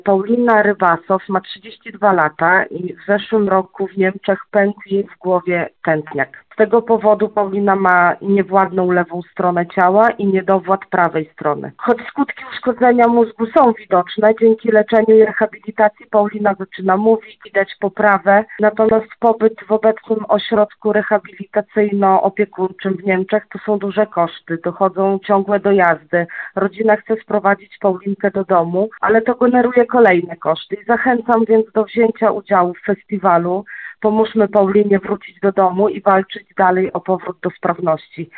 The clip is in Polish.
Paulina Rybasow ma 32 lata i w zeszłym roku w Niemczech pękł jej w głowie tętniak. Z tego powodu Paulina ma niewładną lewą stronę ciała i niedowład prawej strony. Choć skutki uszkodzenia mózgu są widoczne, dzięki leczeniu i rehabilitacji Paulina zaczyna mówić, widać poprawę, natomiast pobyt w obecnym ośrodku rehabilitacyjno-opiekuńczym w Niemczech to są duże koszty, dochodzą ciągłe dojazdy. Rodzina chce sprowadzić Paulinkę do domu, ale to generuje kolejne koszty i zachęcam więc do wzięcia udziału w festiwalu. Pomóżmy Paulinie wrócić do domu i walczyć dalej o powrót do sprawności.